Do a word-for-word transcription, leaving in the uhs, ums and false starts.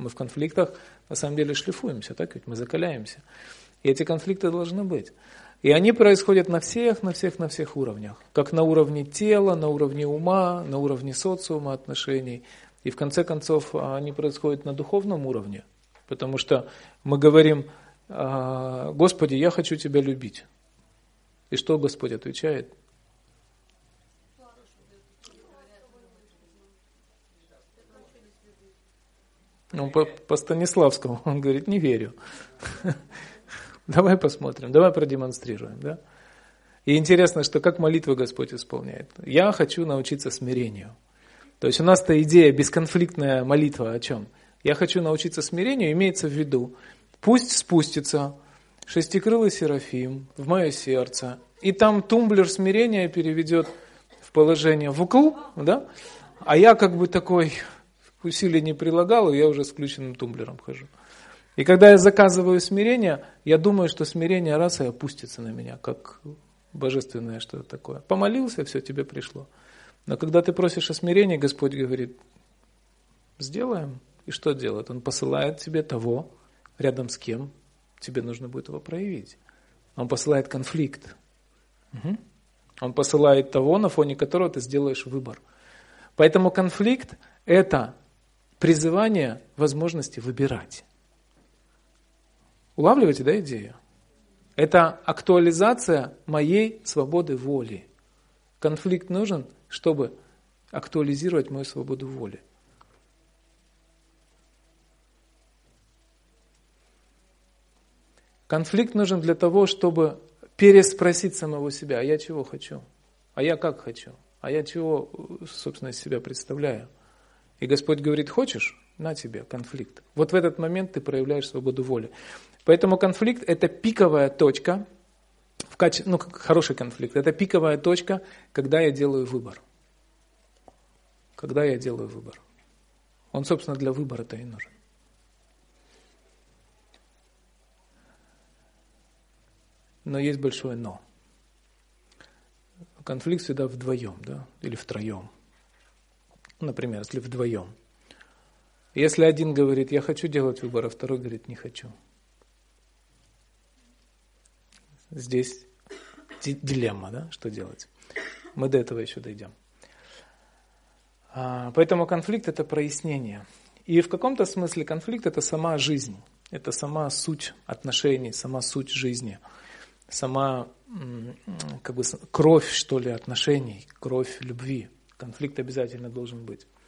Мы в конфликтах на самом деле шлифуемся, так ведь мы закаляемся. И эти конфликты должны быть. И они происходят на всех, на всех, на всех уровнях. Как на уровне тела, на уровне ума, на уровне социума, отношений. И в конце концов они происходят на духовном уровне. Потому что мы говорим: Господи, я хочу Тебя любить. И что Господь отвечает? Ну, по, по Станиславскому он говорит: не верю. Давай посмотрим, давай продемонстрируем. Да? И интересно, что как молитвы Господь исполняет. Я хочу научиться смирению. То есть у нас-то идея бесконфликтная молитва о чем? Я хочу научиться смирению, имеется в виду: пусть спустится шестикрылый серафим в мое сердце, и там тумблер смирения переведет в положение вукл, да? А я как бы такой усилий не прилагал, и я уже с включенным тумблером хожу. И когда я заказываю смирение, я думаю, что смирение раз и опустится на меня, как божественное что-то такое. Помолился, все, тебе пришло. Но когда ты просишь о смирении, Господь говорит: сделаем. И что делает? Он посылает тебе того, рядом с кем тебе нужно будет его проявить. Он посылает конфликт. Угу. Он посылает того, на фоне которого ты сделаешь выбор. Поэтому конфликт – это призывание возможности выбирать. Улавливаете, да, идею? Это актуализация моей свободы воли. Конфликт нужен, чтобы актуализировать мою свободу воли. Конфликт нужен для того, чтобы переспросить самого себя: а я чего хочу? А я как хочу? А я чего, собственно, из себя представляю? И Господь говорит: хочешь? На тебе конфликт. Вот в этот момент ты проявляешь свободу воли. Поэтому конфликт – это пиковая точка, в каче... ну, хороший конфликт, это пиковая точка, когда я делаю выбор. Когда я делаю выбор. Он, собственно, для выбора-то и нужен. Но есть большое но. Конфликт всегда вдвоем, да, или втроем. Например, если вдвоем. Если один говорит: я хочу делать выбор, а второй говорит: не хочу. Здесь дилемма, да, что делать. Мы до этого еще дойдем. Поэтому конфликт – это прояснение. И в каком-то смысле конфликт – это сама жизнь. Это сама суть отношений, сама суть жизни. Сама как бы кровь, что ли, отношений, кровь любви. Конфликт обязательно должен быть.